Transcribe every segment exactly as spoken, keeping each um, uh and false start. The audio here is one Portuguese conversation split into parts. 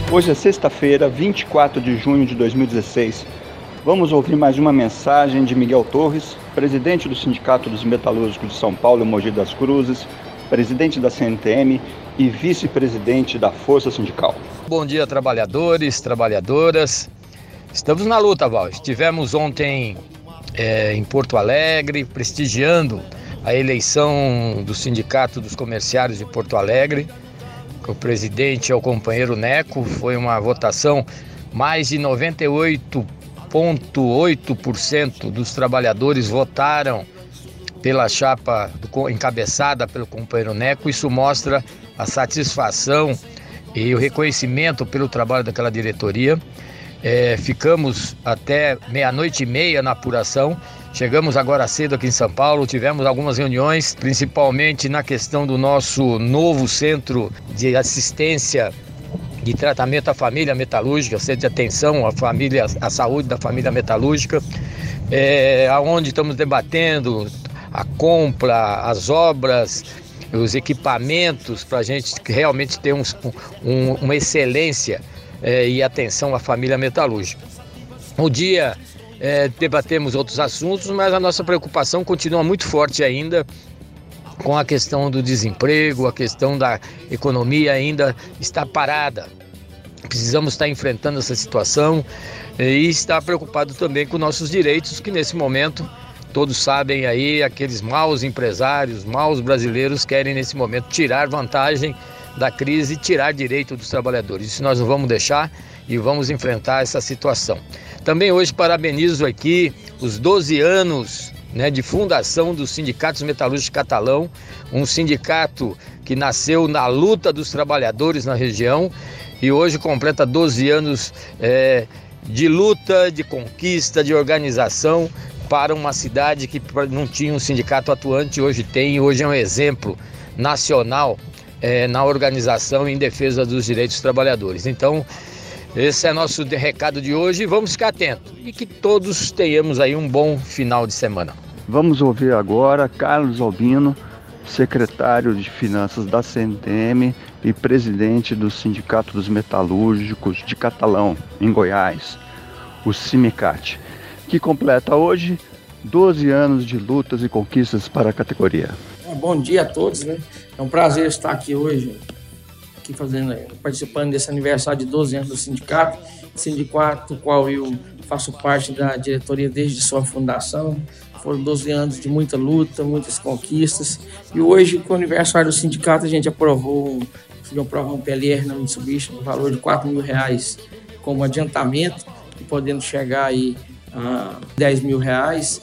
Hoje é sexta-feira, vinte e quatro de junho de dois mil e dezesseis. Vamos ouvir mais uma mensagem de Miguel Torres, presidente do Sindicato dos Metalúrgicos de São Paulo e Mogi das Cruzes, presidente da C N T M e vice-presidente da Força Sindical. Bom dia, trabalhadores, trabalhadoras. Estamos na luta, Val. Estivemos ontem é, em Porto Alegre, prestigiando a eleição do Sindicato dos Comerciários de Porto Alegre. O presidente é o companheiro Neco. Foi uma votação, mais de noventa e oito vírgula oito por cento dos trabalhadores votaram pela chapa do, encabeçada pelo companheiro Neco. Isso mostra a satisfação e o reconhecimento pelo trabalho daquela diretoria. É, ficamos até meia-noite e meia na apuração. Chegamos agora cedo aqui em São Paulo, tivemos algumas reuniões, principalmente na questão do nosso novo centro de assistência de tratamento à família metalúrgica, centro de atenção à família, à saúde da família metalúrgica, é, onde estamos debatendo a compra, as obras, os equipamentos para a gente realmente ter um, um, uma excelência é, e atenção à família metalúrgica. O dia é, debatemos outros assuntos, mas a nossa preocupação continua muito forte ainda com a questão do desemprego, a questão da economia ainda está parada. Precisamos estar enfrentando essa situação e estar preocupado também com nossos direitos, que nesse momento, todos sabem aí, aqueles maus empresários, maus brasileiros querem nesse momento tirar vantagem da crise e tirar direito dos trabalhadores. Isso nós não vamos deixar e vamos enfrentar essa situação. Também hoje parabenizo aqui os doze anos né, de fundação dos Sindicatos Metalúrgicos Catalão, um sindicato que nasceu na luta dos trabalhadores na região e hoje completa doze anos é, de luta, de conquista, de organização para uma cidade que não tinha um sindicato atuante, hoje tem, e hoje é um exemplo nacional é, na organização em defesa dos direitos dos trabalhadores. Então, esse é nosso recado de hoje e vamos ficar atentos e que todos tenhamos aí um bom final de semana. Vamos ouvir agora Carlos Albino, secretário de Finanças da C N T M e presidente do Sindicato dos Metalúrgicos de Catalão, em Goiás, o Simicat, que completa hoje doze anos de lutas e conquistas para a categoria. Bom dia a todos, né? É um prazer estar aqui hoje, aqui fazendo, participando desse aniversário de doze anos do sindicato, sindicato do qual eu faço parte da diretoria desde sua fundação. Foram doze anos de muita luta, muitas conquistas. E hoje, com o aniversário do sindicato, a gente aprovou, aprovou um P L R na Mitsubishi no valor de quatro mil reais como adiantamento, e podendo chegar aí a dez mil reais.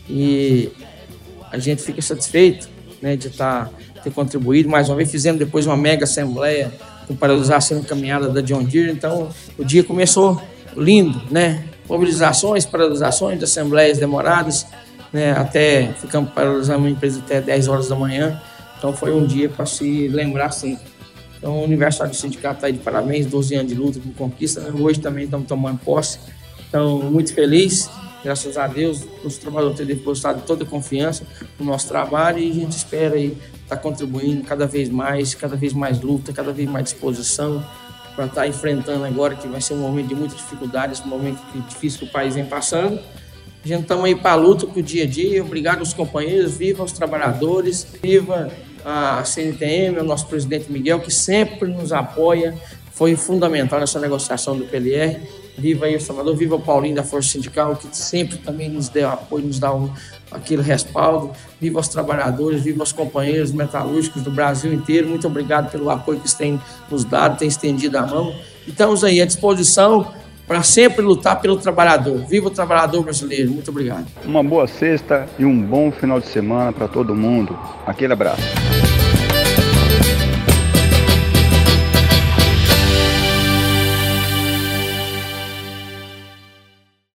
E a gente fica satisfeito, né, de estar, ter contribuído. Mais uma vez, fizemos depois uma mega assembleia com paralisação encaminhada da John Deere. Então, o dia começou lindo, né? Mobilizações, paralisações, assembleias demoradas, né? Até ficamos paralisando uma empresa até dez horas da manhã. Então, foi um dia para se lembrar sempre. Então, o aniversário do sindicato está aí de parabéns, doze anos de luta com conquista, né? Hoje também estamos tomando posse. Então, muito feliz, graças a Deus, os trabalhadores terem depositado toda a confiança no nosso trabalho e a gente espera aí estar contribuindo cada vez mais, cada vez mais luta, cada vez mais disposição para estar enfrentando agora, que vai ser um momento de muita dificuldade, um momento difícil que o país vem passando. A gente estamos aí para a luta com o dia a dia. Obrigado aos companheiros, viva os trabalhadores, viva a C N T M, o nosso presidente Miguel, que sempre nos apoia, foi fundamental nessa negociação do P L R. Viva aí o Salvador, viva o Paulinho da Força Sindical, que sempre também nos deu apoio, nos dá um, aquele respaldo. Viva os trabalhadores, viva os companheiros metalúrgicos do Brasil inteiro. Muito obrigado pelo apoio que vocês têm nos dado, têm estendido a mão. E estamos aí à disposição para sempre lutar pelo trabalhador. Viva o trabalhador brasileiro. Muito obrigado. Uma boa sexta e um bom final de semana para todo mundo. Aquele abraço.